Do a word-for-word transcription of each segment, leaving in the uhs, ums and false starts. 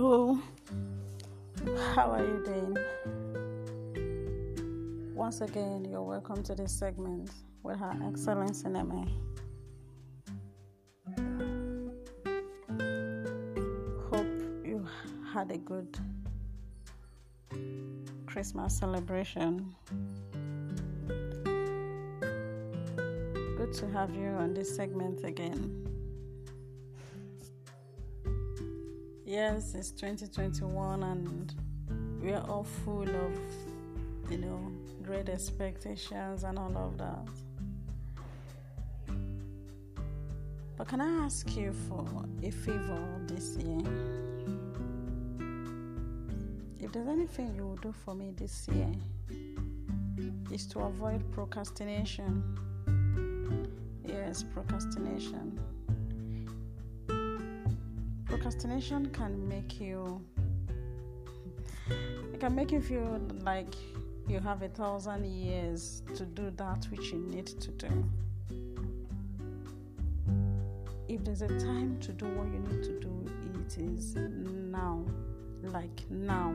Hello, how are you doing? Once again, you're welcome to this segment with Her Excellence in M A. Hope you had a good Christmas celebration. Good to have you on this segment again. Yes, it's twenty twenty-one and we are all full of, you know, great expectations and all of that. But can I ask you for a favor this year? If there's anything you will do for me this year, is to avoid procrastination. Yes, procrastination. Procrastination can make you it can make you feel like you have a thousand years to do that which you need to do. If there's a time to do what you need to do, it is now. Like now.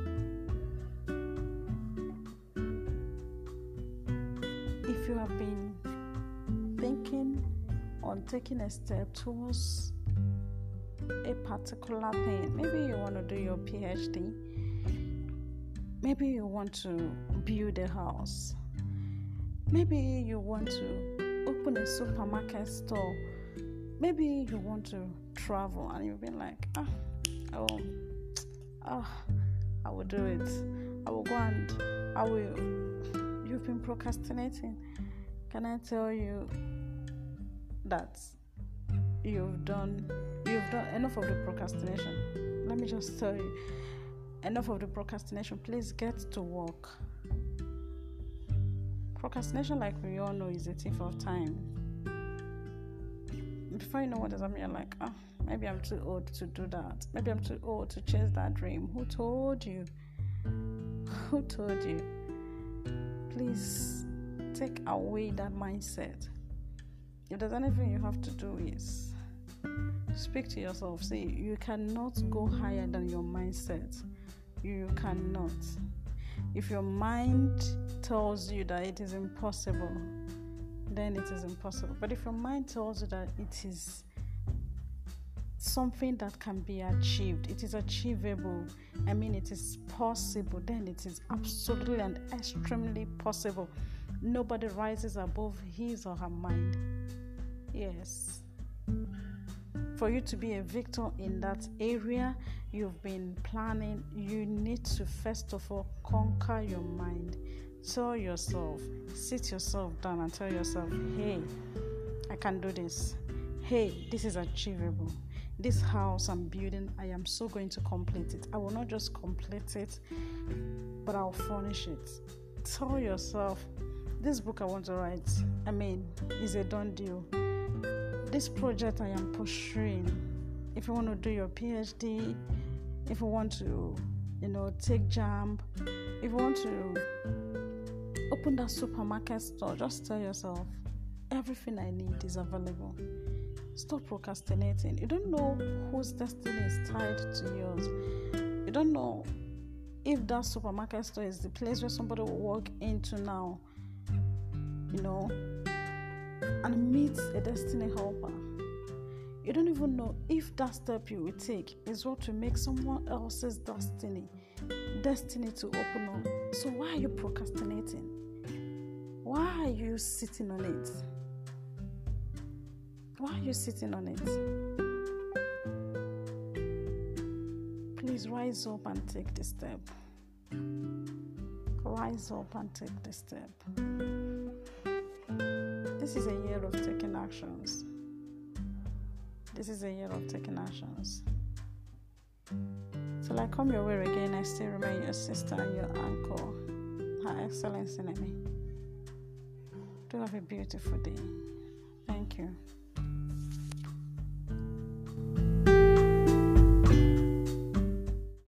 If you have been thinking on taking a step towards a particular thing, maybe you want to do your P H D, maybe you want to build a house, maybe you want to open a supermarket store, maybe you want to travel, and you've been like, ah, oh, oh, I will do it, I will go and I will. You've been procrastinating. Can I tell you that you've done you've done enough of the procrastination? Let me just tell you, enough of the procrastination. Please get to work. Procrastination, like we all know, is a thief of time. Before you know what does that mean, you're like, oh, maybe I'm too old to do that. Maybe I'm too old to chase that dream. Who told you? Who told you? Please take away that mindset. If there's anything you have to do is speak to yourself. See, you cannot go higher than your mindset. You cannot. If your mind tells you that it is impossible, then it is impossible. But if your mind tells you that it is something that can be achieved, it is achievable, I mean it is possible, then it is absolutely and extremely possible. Nobody rises above his or her mind. Yes. For you to be a victor in that area you've been planning, you need to first of all conquer your mind. Tell yourself, sit yourself down and tell yourself, hey, I can do this. Hey, this is achievable. This house I'm building, I am so going to complete it. I will not just complete it, but I'll furnish it. Tell yourself, this book I want to write, I mean, is a done deal. This project I am pursuing, if you want to do your P H D, if you want to, you know, take JAMB, if you want to open that supermarket store, just tell yourself, everything I need is available. Stop procrastinating. You don't know whose destiny is tied to yours. You don't know if that supermarket store is the place where somebody will walk into now, you know, and meet a destiny helper. You don't even know if that step you will take is what will make someone else's destiny destiny to open up. So why are you procrastinating? Why are you sitting on it? Why are you sitting on it? Please rise up and take the step. Rise up and take the step. This is a year of taking actions. This is a year of taking actions. Till I come your way again, I still remain your sister and your uncle, Her Excellence in M A. Do have a beautiful day. Thank you.